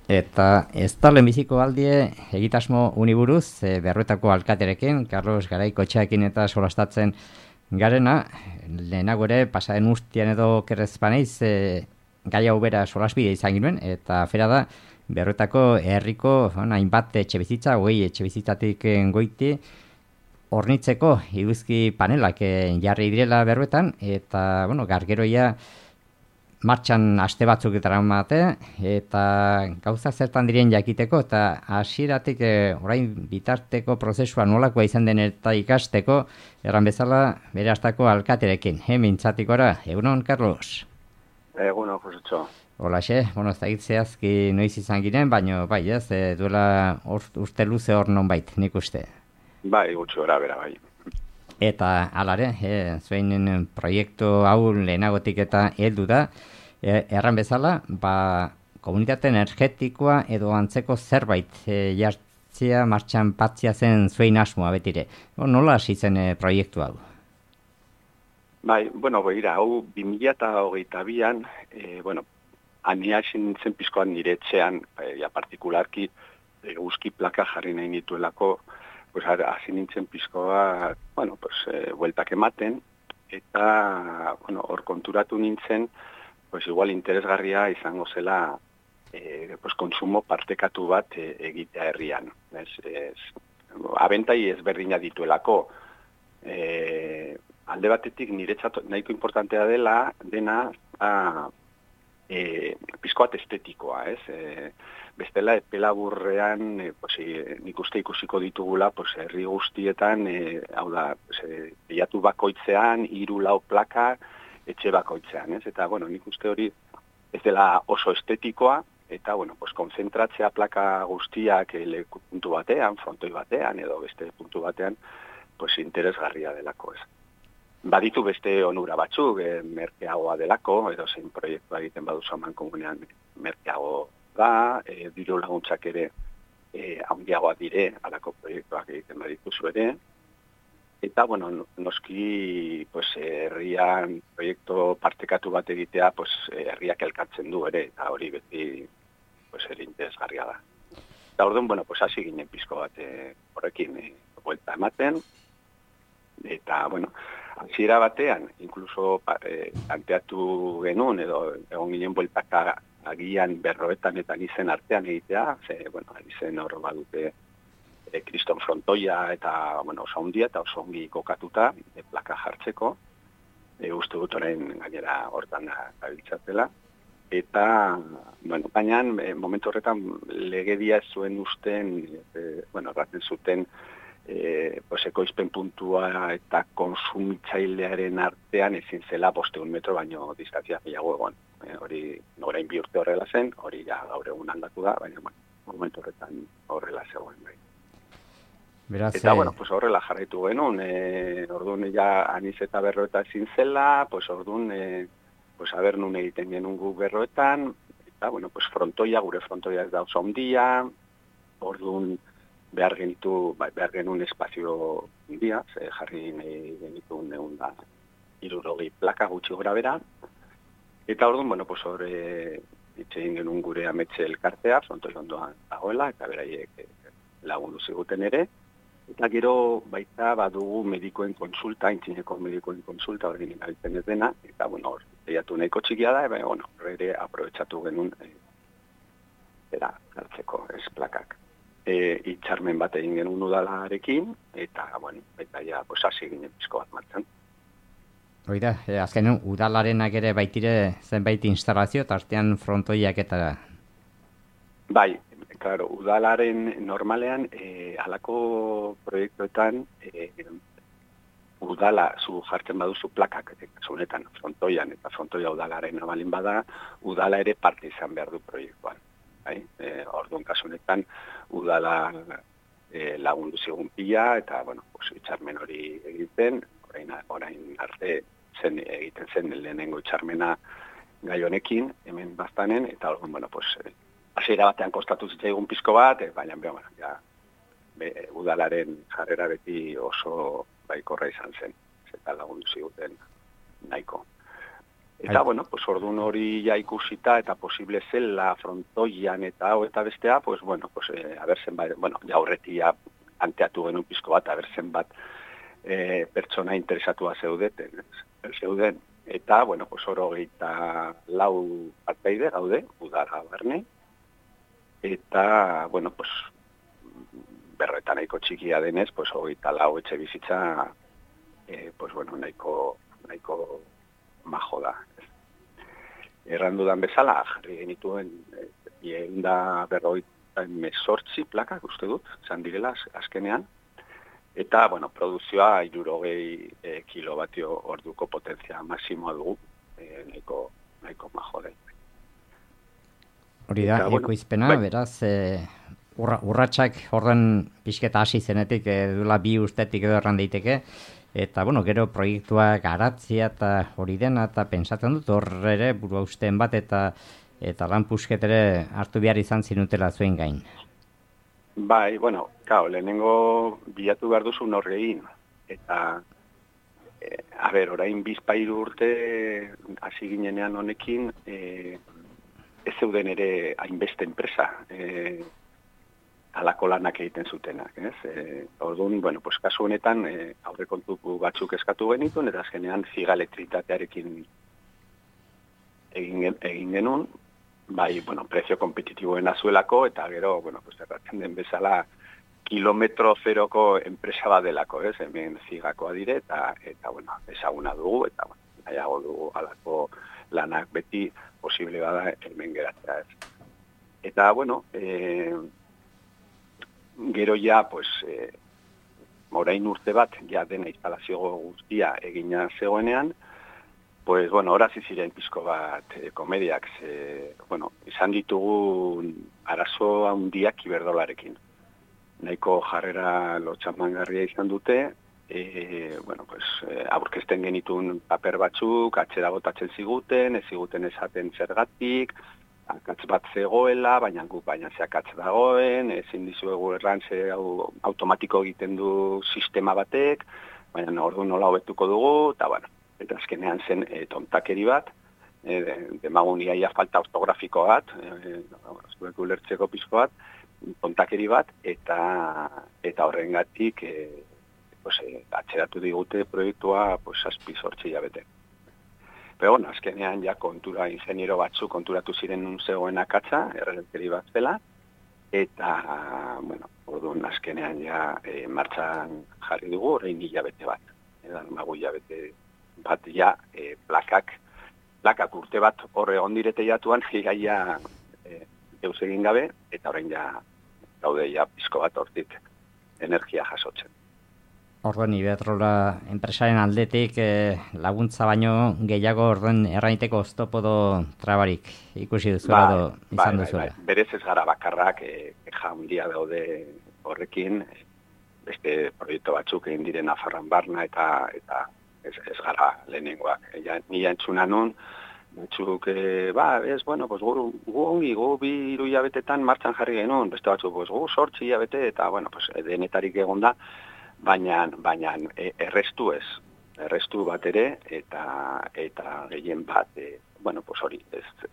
Eta ez da lehenbiziko aldie egitasmo uniburuz Berroetako alkaterekin, Carlos Garaikotxearekin eta solastatzen garena, lehenago ere pasaren ustian edo kerrezpaneiz gai hau bera solasbide izan ginen, eta afera da Berroetako herriko hainbat etxebizitza, etxebizitzatik goiti, hornitzeko iguzki panelak jarri direla Berroetan, eta gargeroia martxan aste batzuk mate, eta gauza zertan diren jakiteko, eta hasieratik orain bitarteko prozesua nolakoa izan den eta ikasteko, erran bezala bere hastako alkaterekin. Mintzatikora, egunon, Carlos? Egunon, Josetxo. Holaxe, ez da zehazki noiz izan ginen, baina bai, duela urte luze hor non bait, nik uste. Bai, gutxi gora bera, bai. Eta alare, zuen proiektu hau lehenagotik eta heldu da, erran bezala, komunitate energetikoa edo antzeko zerbait jartzea martxan patzia zen zuen asmoa betire. Nola hasi zen proiektu hau? Bai, begira, hau 2022an, ania esin nintzen pizkoan nire etxean, partikularki, eguzki plaka jarri nahi nituelako, hasi nintzen pizkoa, bueltak ematen, eta, hor konturatu nintzen, igual interesgarria izango zela konsumo partekatu bat egitea herrian. Abentai ezberdina dituelako. Alde batetik niretzat nahiko importantea dena pizkoat estetikoa, ez? Bestela epelaburrean nik uste ikusiko ditugula herri guztietan, hau da, bilatu bakoitzean, 3-4 plaka, etxe bakoitzean, ez? Eta, nik uste hori ez dela oso estetikoa, eta, konzentratzea plaka guztiak puntu batean, frontoi batean, edo beste puntu batean, interesgarria delako, ez? Baditu beste onura batzuk, merkeagoa delako, edo zein proiektua egiten baduzu amankomunean merkeago da, diru laguntzak ere handiagoa dire, alako proiektuak egiten badituzu ere, eta, noski, herrian proiektu partekatu bat egitea, herriak elkartzen du ere, eta hori beti, ere interesgarria da. Eta orduan, hasi ginen pizko bat horrekin buelta ematen, eta, hasiera batean, inkluso planteatu genuen, edo egon ginen bueltaka agian Berroetan eta Nizen artean egitea, Nizen hor badute kriston frontoia eta oso handia eta oso ongi kokatuta plaka jartzeko, uste dut orain gainera hortan gabiltzatela. Eta, baina momentu horretan legedia ez zuen usten, erraten zuten ekoizpen puntua eta konsumitzailearen artean ezin zela 500 metro baino distantzia gehiago egon. Hori orain 2 urte horrela zen, hori ja gaur egun aldatu da, baina momentu horretan horrela zegoen bai. Eta, horrela jarraitu genuen, orduan ja Aniz eta Berroeta ezin zela, orduan, aber nun egiten genuen gu Berroetan, eta, gure frontoia ez da oso handia, orduan behar genuen espazio handia, jarri nahi genituen 160 plaka gutxi gora bera, eta orduan, hor itxegin genuen gure ametxe elkartea, frontoi ondoan dagoela, eta beraiek lagundu ziguten ere, eta gero baita badugu medikoen konsulta, intzineko medikoen konsulta, hori ninabiltzen ez dena, eta hor, eiatu nahiko txikia da, horre aprobetsatu genuen hartzeko ez plakak. Itxarmen bat egin genuen udalarekin, eta hasi ginen pizko bat martzen. Oida, azkenen udalarenak ere baitire zenbait instalazio, eta artean frontoiak eta... Bai, claro, udalaren normalean, halako proiektuetan, udala zu jartzen baduzu plakak, zunetan frontoian, eta frontoia udalaren abalin bada, udala ere parte izan behar du proiektuan. Orduan kasunetan, udala lagundu zigun pila, eta, itxarmen hori egiten, orain arte egiten zen lehenengo itxarmena gai honekin, hemen bastanen, eta orduan, hasiera batean kostatu zitzaigun pizko bat, baina, udalaren jarrera beti oso baikorra izan zen, eta lagundu ziguten nahiko. Eta, bueno, pues ordun hori ja ikusita eta posible zela frontoian eta hau eta bestea, pues bueno, pues abertzen bat, bueno, ja aurretia anteatu genuen pizko bat, abertzen bat pertsona interesatua zeuden. Eta, bueno, pues oro 24 parteide gaude, udara barne. Eta, bueno, pues Berroeta nahiko txikia denez, pues 24 etxe bizitza, pues bueno, nahiko majo da. Errandudan bezala, jarri genituen 158 plakak, uste dut, zan direla azkenean. Eta, bueno, produzioa 60 kilovatio orduko potentzia maximoa dugu, nahiko majo da. Hori da, ekoizpena, beraz, urratsak horren pixketa hasi zenetik, duela 2 urtetik edo erran daiteke, eta, bueno, gero proiektua garatzea eta hori dena, eta pensatzen dut horre ere burua usten bat, eta lan pusketere hartu behar izan zinutela zuen gain. Bai, bueno, lehenengo bilatu behar duzu norgein, eta, orain 2-3 urte hasi ginenean honekin, ez zeuden ere hainbeste enpresa, alako lanak egiten zutenak, ez? Orduan, bueno, pues kasu honetan aurrekontu batzuk eskatu genituen, eta azkenean zigaelektritatearekin egin genuen, bai, bueno, prezio kompetitiboena zuelako, eta gero, bueno, pues erratzen den bezala kilometro zeroko enpresa bat delako, ez? Hemen zigakoa dire, eta bueno, ezaguna dugu, eta bueno, nahiago dugu alako lanak beti posible bada hemen geratzea, ez? Eta, bueno, gero ja, pues, orain urte bat, ja dena instalazio guztia egina zegoenean, pues, bueno, horazi ziren pizko bat komediak, bueno, izan ditugu arazo handiak iberdolarekin. Nahiko jarrera lotxamangarria izan dute, bueno, pues, aurkezten genitun paper batzuk, atzera botatzen ziguten, ez ziguten esaten zergatik, akatz bat zegoela, baina ze akatz dagoen, ezin dizuegu erran ze automatiko egiten du sistema batek, baina ordu nola hobetuko dugu, eta bueno, eta azkenean zen tontakeri bat, demagun iaia falta ortografiko bat, zuek ulertzeko pizko bat, tontakeri bat, eta horrengatik atzeratu digute proiektua 7-8 hilabete. Pero bueno, azkenean ja ingeniero batzuk konturatu ziren nun zegoen akatza, errelkeri bat zela, eta, bueno, orduan azkenean ja martxan jarri dugu, orain hilabete bat. Edan magu hilabete bat ja plakak urte bat horre ondirete jatuan, gaia deus egin gabe, eta orain ja gaude ja pizko bat hortik energia jasotzen. Orduan, Iberdrola enpresaren aldetik laguntza baino gehiago orduan errainiteko oztopo trabarik ikusi duzuela edo izan duzuela. Berez ez gara bakarrak jaundia daude horrekin, beste proiektu batzuk egin diren Nafarroan barna eta ez gara lehenengoak. Nila entzuna nun, batzuk, bueno, pues gu 2-3 hilabetetan martxan jarri genuen, beste batzuk, pues gu 8 hilabete, eta, bueno, pues denetarik egon da, baina errestu ez. Errestu bat ere, eta gehien bat, bueno, pues hori,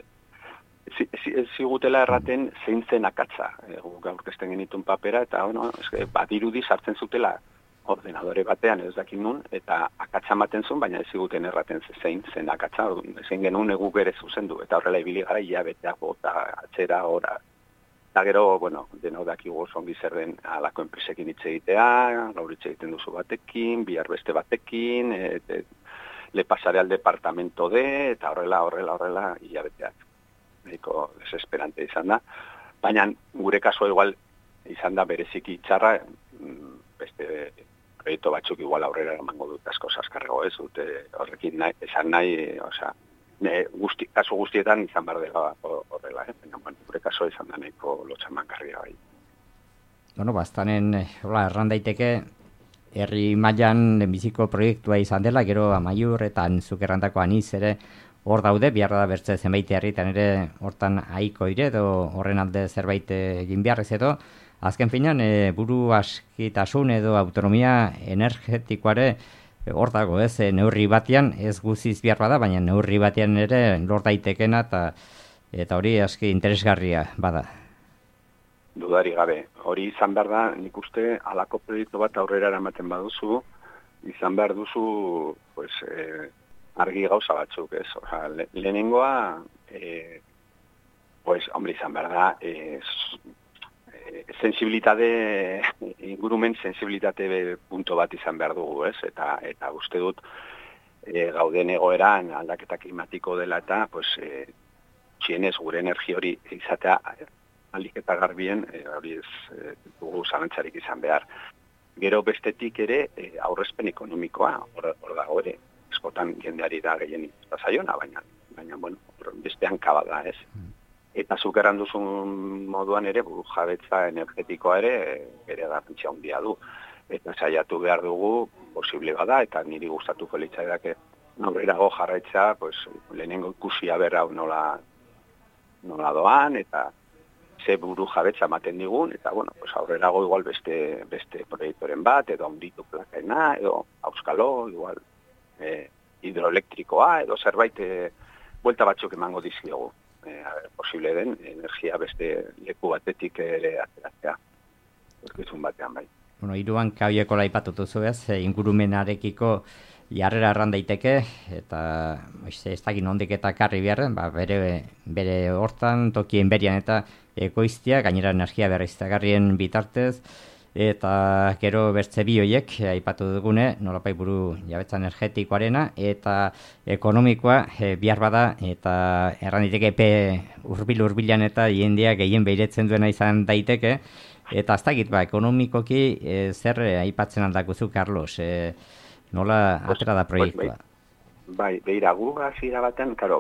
ez zigutela erraten zein zen akatza. Guk aurkezten genitun papera, eta, bueno, badirudi sartzen zutela ordenadore batean, ez dakit nun, eta akatza maten zuen, baina ez ziguten erraten zein zen akatza, zein genuen egu bere zuzendu, eta horrela ibili gara hilabeteak bota, atzera, ora. Eta gero, bueno, deno dakigu zongi zer den alako enpresekin hitz egitea, gaur hitz egiten duzu batekin, bihar beste batekin, le pasare al departamento de, eta horrela hilabeteak. Nahiko desesperante izan da. Baina gure kasua igual izan da bereziki txarra, beste proiektu batzuk igual aurrera emango dut asko azkarrego, ez dute horrekin esan nahi, osea, kasu guztietan izan behar dela horrela, baina gure kasua izan da nahiko lotxamangarria bai. Bueno, bastanen, erran daiteke, herri mailan lehenbiziko proiektua izan dela, gero Amaiur eta zuk errandako Aniz ere hor daude, behar da bertze zenbait herritan ere hortan haiko dire, edo horren alde zerbait egin beharrez edo, azken finean buru askitasun edo autonomia energetikoare hor dago, ez, neurri batean, ez guziz behar bada, baina neurri batean ere lor daitekena eta hori aski interesgarria bada. Dudari gabe. Hori izan behar da, nik uste, halako proiektu bat aurrera eramaten baduzu, izan behar duzu, pues, argi gauza batzuk, ez? Osa, lehenengoa, pues, hombre, izan behar da, ingurumen sensibilitate punto bat izan behar dugu, ez? Eta uste dut, gauden egoeran aldaketa klimatiko dela eta, pues, txienez gure energi hori izatea alik eta garbien, hori ez dugu zalantzarik izan behar. Gero bestetik ere, aurrezpen ekonomikoa, hor dago ere, eskotan jendeari da gehien zaiona, baina, bueno, bestean kaba da, ez? Eta zuk erran duzun moduan ere, burujabetza energetikoa ere, bere garrantzia handia du. Eta saiatu behar dugu, posible bada, eta niri gustatuko litzaidake aurrerago jarraitza, pues, lehenengo ikusia berra nola doan, eta ze burujabetza ematen digun, eta, bueno, pues aurrerago igual beste proiektoren bat, edo handitu plakaena, edo auskalo, igual hidroelektrikoa, edo zerbait buelta batzuk emango dizkiogu. Posible den, energia beste leku batetik ere ateratzea. Orkizun batean bai. Bueno, hiruan kabieko laipatutu zuez, ingurumenarekiko jarrera erran daiteke, eta ez dakit nondik eta karri beharren, bere hortan, tokien berian eta ekoiztia, gainera energia berriztagarrien bitartez, eta gero bertze bi horiek, aipatu dugune, nolapai buru jabetza energetikoarena, eta ekonomikoa bihar bada, eta erran daiteke epe urbilan eta jendia gehien behiretzen duena izan daiteke, eta ez dakit, ekonomikoki zer aipatzen aldakuzu, Carlos, nola atera da proiektua? Bai, behira, gu hasiera batean, karo,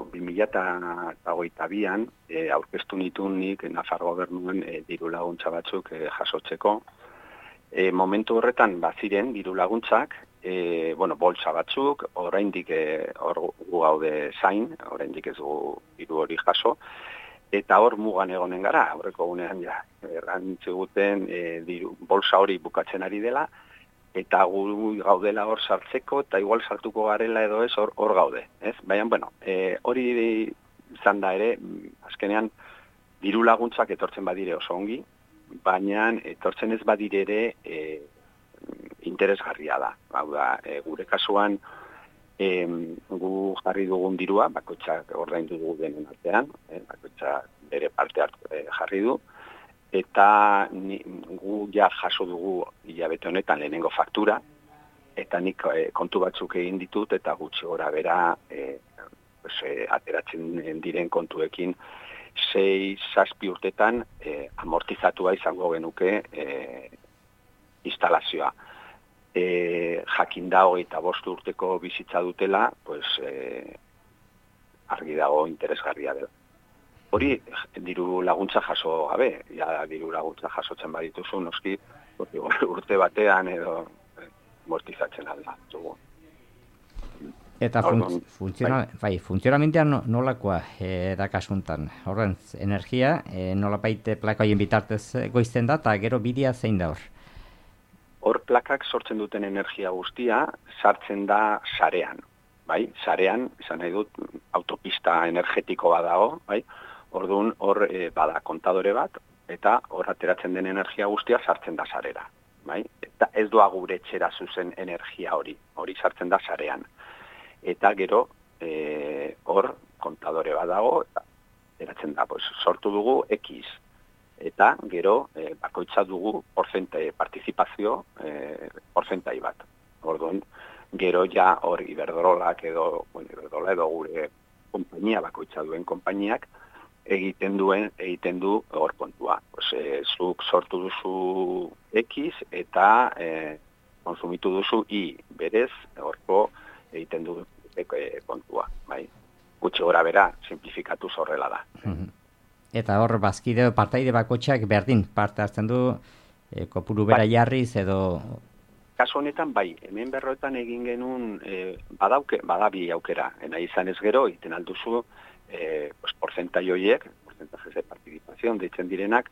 2022an aurkeztu nituen nik Nafar gobernuen diru laguntza batzuk jasotzeko. Momentu horretan baziren diru laguntzak, boltsa batzuk, oraindik hor gu gaude zain, oraindik ez dugu diru hori jaso, eta hor mugan egonen gara, aurreko gunean ja, errantziguten bolsa hori bukatzen ari dela, eta gu gaudela hor sartzeko, eta igual sartuko garela edo ez hor gaude, ez? Baina, bueno, hori izan da ere, azkenean, diru laguntzak etortzen badire oso ongi, baina etortzen ez badire ere interesgarria da. Hau da, gure kasuan, gu jarri dugun dirua, bakoitzak ordaindu dugu denen artean, bakoitzak bere parte jarri du, eta gu ja jaso dugu hilabete honetan lehenengo faktura, eta nik kontu batzuk egin ditut, eta gutxi gora bera ateratzen diren kontuekin 6-7 urtetan amortizatua izango genuke instalazioa. Jakinda 25 urteko bizitza dutela, pues, argi dago interesgarria dela. Hori, diru laguntza jaso gabe, diru laguntza jasotzen badituzu, noski, urte batean edo amortizatzen alda. Eta funtzionamentean nolakoa da kasuntan? Horren, energia, nolapait plakaien bitartez goizten da, eta gero bidea zein da hor? Hor plakak sortzen duten energia guztia, sartzen da sarean. Bai? Sarean, izan nahi dut, autopista energetiko bat dago, bai? Orduan, hor bada kontadore bat, eta hor ateratzen den energia guztia sartzen da sarera. Bai? Eta ez doa gure etxera zuzen energia hori sartzen da sarean. Eta gero, hor kontadore bat dago, eta ateratzen da, pues, sortu dugu X. Eta gero, bakoitza dugu partizipazio porzentai bat. Orduan, gero ja hor Iberdrolak edo gure konpainia bakoitza duen konpainiak egiten du hor kontua. Pues, zuk sortu duzu X eta konsumitu duzu Y, berez horko egiten du kontua. Bai? Gutxi gora bera, simplifikatuz horrela da. Eta hor, bazkide partaide bakoitzak berdin parte hartzen du kopuru bera jarriz edo... Kasu honetan, bai, hemen berroetan egin genuen badabi aukera. Nahi izan ez gero, egiten alduzu porzentai horiek, porcentajes de participación deitzen direnak,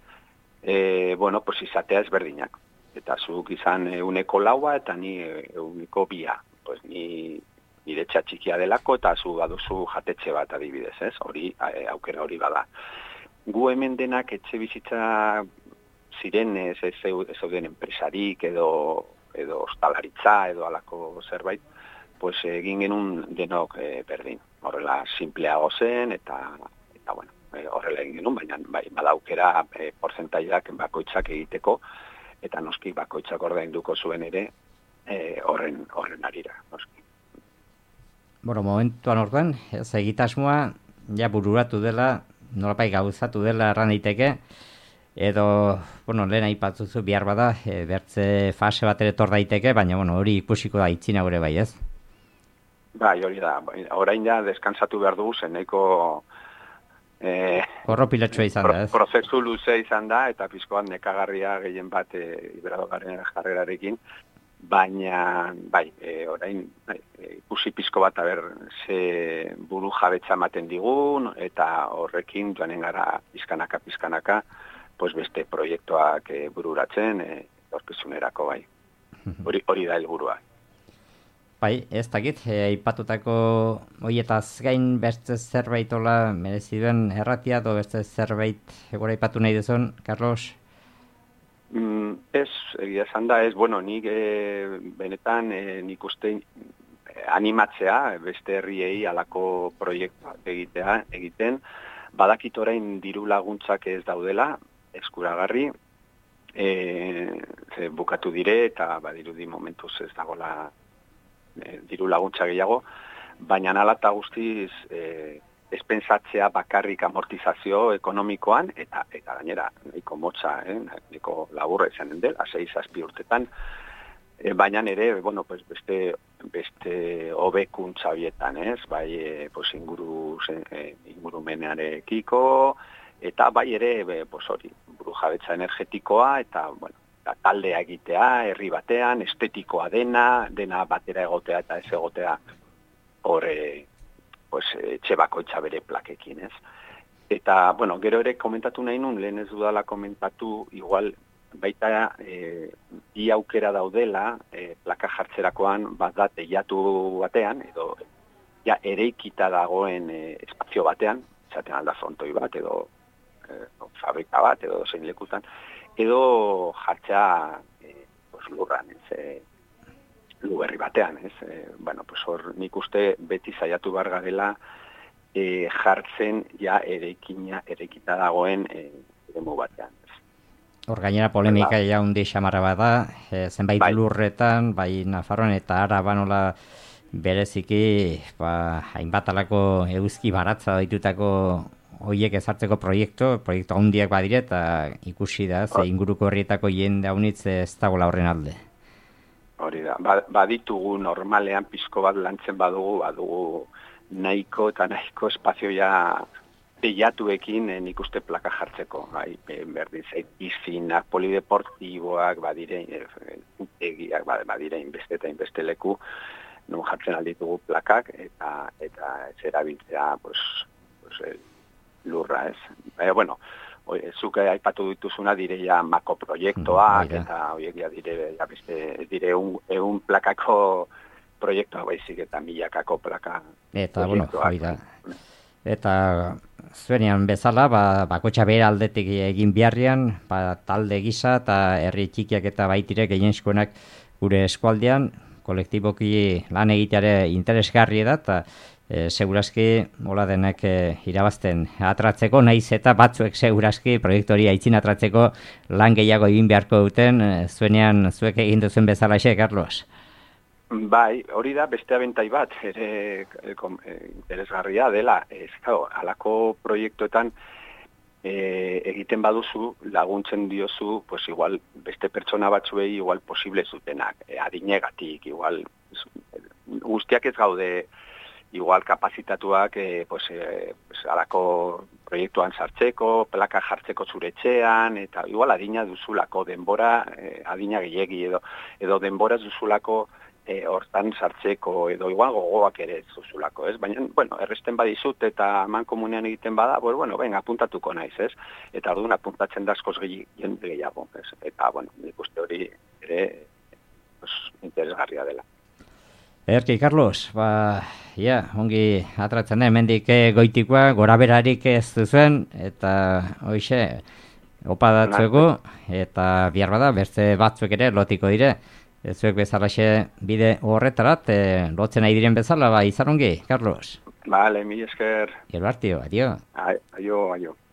pues izatea ezberdinak. Eta zuk izan 1,4 eta ni 1,2. pues nire txikia delako eta zu baduzu jatetxe bat adibidez, ez? Hori, aukera hori bada. Gu hemen denak etxe bizitza ziren ez zeuden enpresarik edo ostalaritza edo alako zerbait, pues egin genuen denok berdin. Horrela simpleago zen eta bueno, horrela egin genuen, baina bai, badaukera porcentaiak bakoitzak egiteko eta noski bakoitzak ordainduko zuen ere horren arira, noski. Bueno, momentuan orduan, egitasmoa ja bururatu dela, nolapai gauzatu dela erran daiteke, edo, bueno, lehen aipatzuzu bihar bada, bertze fase bat ere tor daiteke, baina, bueno, hori ikusiko da itzina gure bai, ez? Bai, hori da. Orain ja deskansatu behar dugu, zeneko korropilatxua izan da, ez? Prozesu luze izan da, eta pizkoan nekagarria gehien bat Iberdrolaren jarrerarekin, baina, bai, orain ikusi pizko bat aber ze buru jabetza ematen digun, eta horrekin joanen gara pizkanaka, pues beste proiektuak bururatzen, etorkizunerako bai. Hori da helburua. Bai, ez dakit, aipatutako horietaz gain beste zerbaitola merezi duen erratia, edo beste zerbait gora aipatu nahi duzun, Carlos? Ez, egia esan da, ez, bueno, nik benetan nik uste animatzea, beste herriei alako proiektuak egiten, badakit orain diru laguntzak ez daudela, eskuragarri, bukatu dire eta badirudi momentuz ez dagoela diru laguntza gehiago, baina nala eta guztiz ez pentsatzea bakarrik amortizazio ekonomikoan, eta gainera, nahiko motza, nahiko laburra izanen dela, 6-7 urtetan, baina ere, bueno, pues beste hobekuntza bietan, ez? Bai, pues ingurumenarekiko, eta bai ere, pues hori, burujabetza energetikoa, eta, bueno, taldea egitea, herri batean, estetikoa dena batera egotea eta ez egotea horre, pues, etxe bakoitza bere plakekin, ez? Eta, bueno, gero ere komentatu nahi nun, lehen ez dudala komentatu, igual, baita bi aukera daudela, plaka jartzerakoan bat da teiatu batean, edo ja ereikita dagoen espazio batean, izaten alda frontoi bat, edo fabrika bat, edo zein lekutan, edo jartzea pues, lurran, luberri batean, ez? Bueno, pues hor nik uste beti saiatu behar garela jartzen ja ereikita dagoen eremu batean. Hor gainera polemika ja hundi xamarra bada, zenbait bai. Lurretan, bai Nafarroan eta Araban nola bereziki, hainbat alako eguzki baratza ditutako hoiek ezartzeko proiektu handiak badire eta ikusi da, ze inguruko herrietako jende haunitz ez dagoela horren alde. Hori da, baditugu normalean pizko bat lantzen badugu nahiko espazioa teilatuekin nik uste plaka jartzeko, bai, berdin zait, piscinak, polideportiboak, badire inbeste eta inbeste leku, non jartzen alditugu plakak, eta ez erabiltzea, lurra, ez. Bueno, zuk aipatu dituzuna dire ja mako proiektuak, eta horiek ja dire egun plakako proiektua baizik eta milakako plaka. Eta, bueno, hori da. Eta zuenean bezala, bakotxa bera aldetik egin biharrian, talde gisa eta herri txikiak eta baitire gehienezkoenak gure eskualdean, kolektiboki lan egiteare interesgarri da, eta segurazki hola denek irabazten atratzeko, naiz eta batzuek segurazki proiektu hori aitzin atratzeko lan gehiago egin beharko duten, zuenean zuek egin duzen bezala xe, Carlos? Bai, hori da beste abentai bat, ere interesgarria dela, halako proiektuetan egiten baduzu, laguntzen diozu, pues igual beste pertsona batzuei igual posible zutenak, adinegatik, igual guztiak ez gaude igual kapazitatuak halako proiektuan sartzeko, plaka jartzeko zure etxean, eta igual adina duzulako denbora, adina gehiegi edo denbora duzulako hortan sartzeko, edo igual gogoak ere zuzulako, ez? Baina, bueno, erresten badizut eta eman komunean egiten bada, bueno, venga, apuntatuko naiz, ez? Eta orduan apuntatzen dazkoz jende gehiago, ez? Eta, bueno, nik uste hori ere interesgarria dela. Erki, Carlos, ongi atratzen da, hemendik goitikoa, gora berarik ez duzuen, eta hoxe, opa datzuegu, eta bihar bada, beste batzuk ere lotiko dire, zuek bezalaxe bide horretarat, lotzen nahi diren bezala, izan ongi, Carlos. Vale, mi esker. Gero hartio, adio. Aio.